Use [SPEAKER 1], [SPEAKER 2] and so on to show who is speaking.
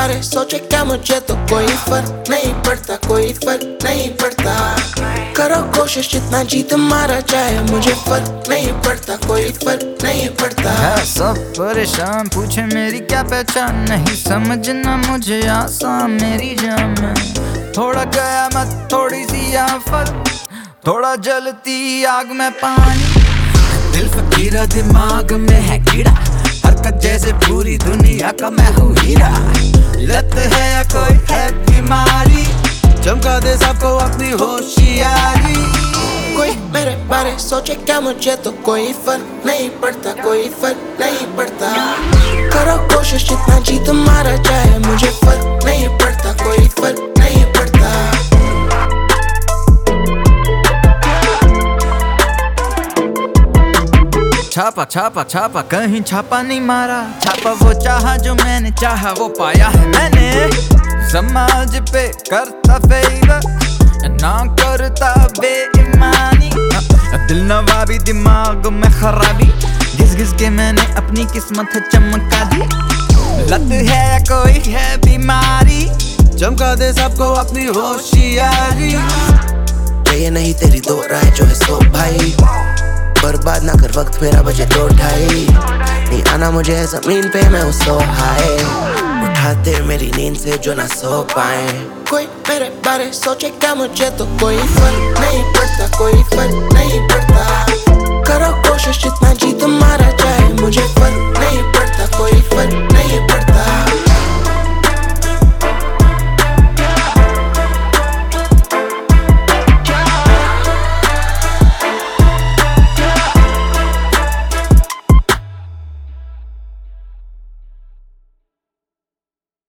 [SPEAKER 1] बारे सोचे क्या, मुझे तो कोई फर्क नहीं पड़ता, कोई फर्क नहीं पड़ता। करो कोशिश जितना जी तुम्हारा चाहे, मुझे फर्क नहीं पड़ता, कोई फर्क नहीं पड़ता।
[SPEAKER 2] है सब परेशान, पूछे मेरी क्या पहचान, नहीं समझना मुझे आसान मेरी जान में। थोड़ा गया मत थोड़ी सी आफत, थोड़ा जलती आग में पानी। दिल फकीरा दिमाग में है कीड़ा, हरकत जैसे पूरी दुनिया का मैं हूँ हीरा। लत है या कोई है बीमारी, चमका दे सबको अपनी होशियारी।
[SPEAKER 1] कोई मेरे बारे सोचे क्या, मुझे तो कोई फर्क नहीं पड़ता, कोई फर्क नहीं पड़ता। करो कोशिश जितना जी तुम्हारा चाहे, मुझे फर्क नहीं पड़ता, कोई फर्क नहीं पड़ता।
[SPEAKER 2] छापा छापा छापा कहीं छापा नहीं मारा, छापा वो चाहा जो मैंने चाहा वो पाया है मैंने। समाज पे करता फेवर ना करता बेईमानी, दिल नवाबी दिमाग में खराबी, घिस घिस के मैंने अपनी किस्मत चमका दी। लत है या कोई है बीमारी, चमका दे सबको अपनी होशियारी।
[SPEAKER 1] ये नहीं तेरी दो राय जो है सो भाई, बर्बाद ना कर वक्त मेरा बजे 2:30। नहीं आना मुझे है जमीन पे, मैं हूँ सो हाय, उठाते मेरी नींद से जो ना सो पाए। कोई मेरे बारे सोचे क्या, मुझे तो कोई फर्क नहीं पड़ता, कोई फर्क नहीं पड़ता। करो कोशिश जितना जी तुम्हारा चाहे, मुझे फर्क नहीं पड़ता, कोई फर्क नहीं पड़ता।